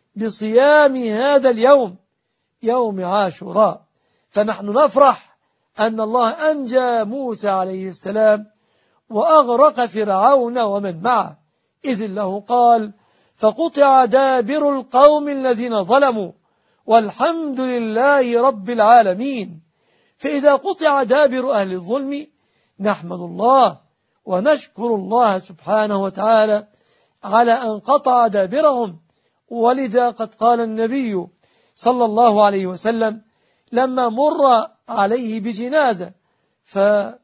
[SPEAKER 1] بصيام هذا اليوم يوم عاشوراء. فنحن نفرح أن الله أنجى موسى عليه السلام وأغرق فرعون ومن معه، إذ الله قال فقطع دابر القوم الذين ظلموا والحمد لله رب العالمين. فإذا قطع دابر أهل الظلم نحمد الله ونشكر الله سبحانه وتعالى على أن قطع دابرهم. ولذا قد قال النبي صلى الله عليه وسلم لما مر عليه بجنازة ف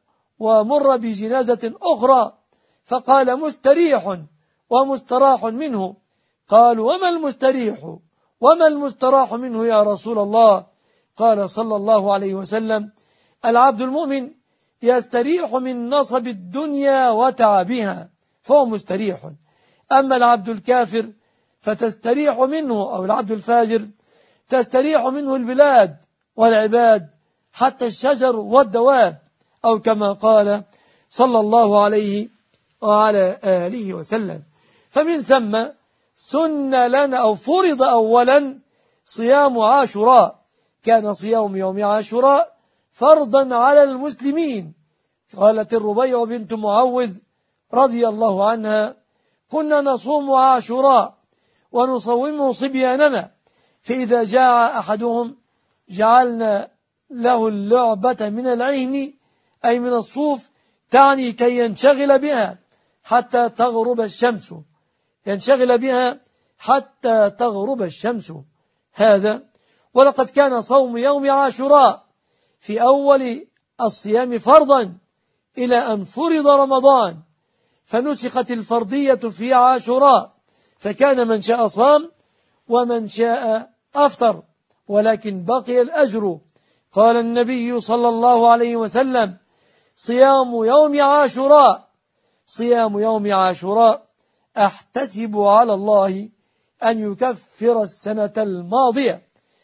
[SPEAKER 1] ومر بجنازة أخرى فقال مستريح ومستراح منه. قالوا وما المستريح وما المستراح منه يا رسول الله؟ قال صلى الله عليه وسلم العبد المؤمن يستريح من نصب الدنيا وتعبها فهو مستريح، أما العبد الكافر فتستريح منه، أو العبد الفاجر تستريح منه البلاد والعباد حتى الشجر والدواب، أو كما قال صلى الله عليه وعلى آله وسلم. فمن ثم سن لنا أو فرض أولا صيام عاشوراء. كان صيام يوم عاشوراء فرضا على المسلمين. قالت الربيع بنت معوذ رضي الله عنها كنا نصوم عاشوراء ونصومه صبياننا، فإذا جاع أحدهم جعلنا له اللعبة من العهن أي من الصوف، تعني كي ينشغل بها حتى تغرب الشمس، ينشغل بها حتى تغرب الشمس. هذا ولقد كان صوم يوم عاشوراء في أول الصيام فرضا إلى أن فرض رمضان، فنسخت الفرضية في عاشوراء، فكان من شاء صام ومن شاء أفطر، ولكن بقي الأجر. قال النبي صلى الله عليه وسلم صيام يوم عاشوراء صيام يوم عاشوراء أحتسب على الله أن يكفر السنة الماضية.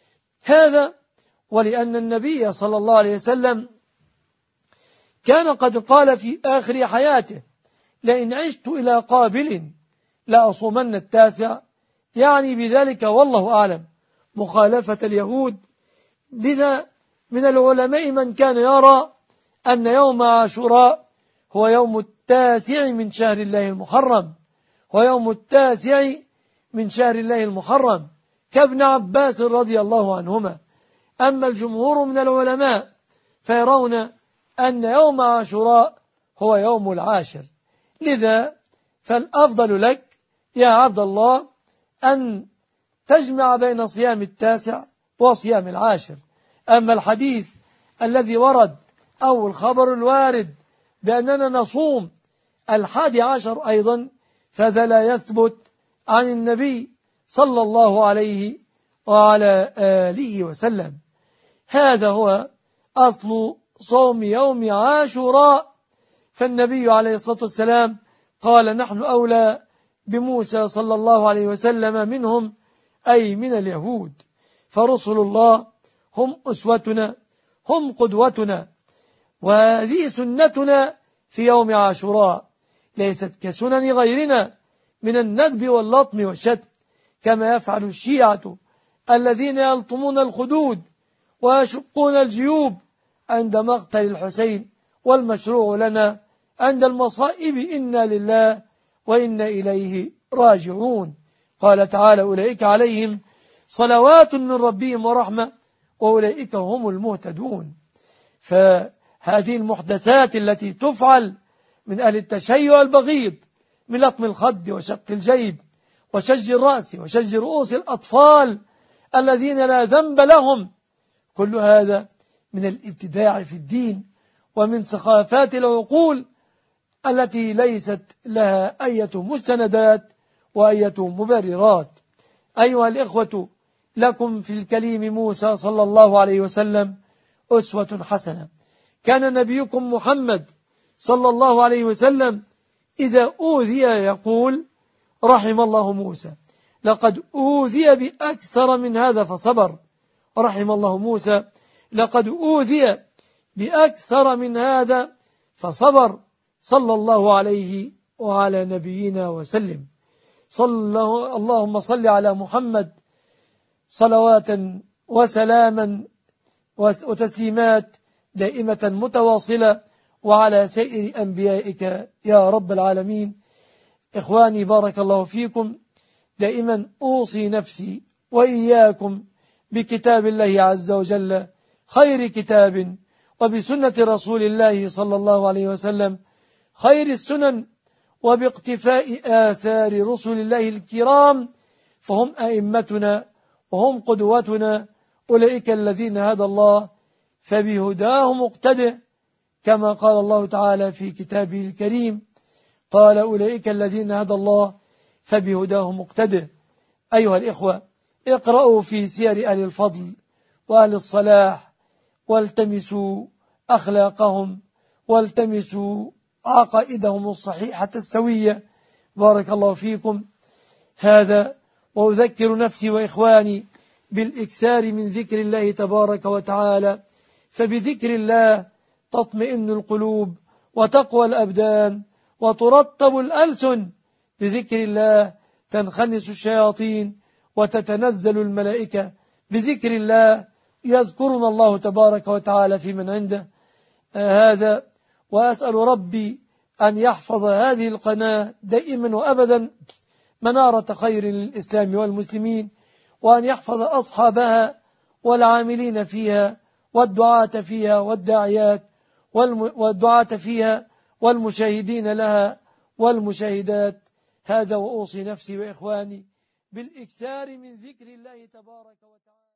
[SPEAKER 1] هذا ولأن النبي صلى الله عليه وسلم كان قد قال في آخر حياته لئن عشت إلى قابل لأصومن التاسع، يعني بذلك والله أعلم مخالفة اليهود. لذا من العلماء من كان يرى أن يوم عاشوراء هو يوم التاسع من شهر الله المحرم، ويوم التاسع من شهر الله المحرم كابن عباس رضي الله عنهما. أما الجمهور من العلماء فيرون أن يوم عاشوراء هو يوم العاشر. لذا فالأفضل لك يا عبد الله أن تجمع بين صيام التاسع وصيام العاشر. أما الحديث الذي ورد أو الخبر الوارد بأننا نصوم الحادي عشر أيضا فذا لا يثبت عن النبي صلى الله عليه وعلى آله وسلم. هذا هو أصل صوم يوم عاشوراء. فالنبي عليه الصلاة والسلام قال نحن أولى بموسى صلى الله عليه وسلم منهم، أي من اليهود، فرسل الله هم أسوتنا، هم قدوتنا، وهذه سنتنا في يوم عاشوراء، ليست كسنن غيرنا من الندب واللطم والشتم كما يفعل الشيعة الذين يلطمون الخدود ويشقون الجيوب عند مقتل الحسين، والمشروع لنا عند المصائب إنا لله وإنا إليه راجعون. قال تعالى أولئك عليهم صلوات من ربهم ورحمة وأولئك هم المهتدون. فهذه المحدثات التي تفعل من أهل التشيع البغيض من لطم الخد وشق الجيب وشج الرأس وشج رؤوس الأطفال الذين لا ذنب لهم، كل هذا من الابتداع في الدين ومن سخافات العقول التي ليست لها أي مستندات وأي مبررات. أيها الإخوة، لكم في الكليم موسى صلى الله عليه وسلم أسوة حسنة. كان نبيكم محمد صلى الله عليه وسلم إذا أوذي يقول رحم الله موسى، لقد أوذي بأكثر من هذا فصبر. رحم الله موسى، لقد أوذي بأكثر من هذا فصبر. صلى الله عليه وعلى نبينا وسلم. صلى اللهم صل على محمد صلوات وسلاما وتسليمات دائمة متواصلة وعلى سائر أنبيائك يا رب العالمين. إخواني بارك الله فيكم، دائما أوصي نفسي وإياكم بكتاب الله عز وجل خير كتاب، وبسنة رسول الله صلى الله عليه وسلم خير السنن، وباقتفاء آثار رسل الله الكرام، فهم أئمتنا وهم قدوتنا. أولئك الذين هدى الله فبهداه مقتده، كما قال الله تعالى في كتابه الكريم، قال أولئك الذين هدى الله فبهداه مقتده. أيها الإخوة، اقرأوا في سير أهل الفضل وأهل الصلاح، والتمسوا أخلاقهم، والتمسوا عقائدهم الصحيحة السوية. بارك الله فيكم. هذا وأذكر نفسي وإخواني بالإكثار من ذكر الله تبارك وتعالى، فبذكر الله تطمئن القلوب وتقوى الأبدان وترطب الألسن، بذكر الله تنخنس الشياطين وتتنزل الملائكة، بذكر الله يذكرنا الله تبارك وتعالى في من عنده. آه هذا وأسأل ربي أن يحفظ هذه القناة دائما وأبدا منارة خير للإسلام والمسلمين، وأن يحفظ أصحابها والعاملين فيها والدعاة فيها والداعيات والدعاة فيها والمشاهدين لها والمشاهدات. هذا وأوصي نفسي وإخواني بالإكثار من ذكر الله تبارك وتعالى.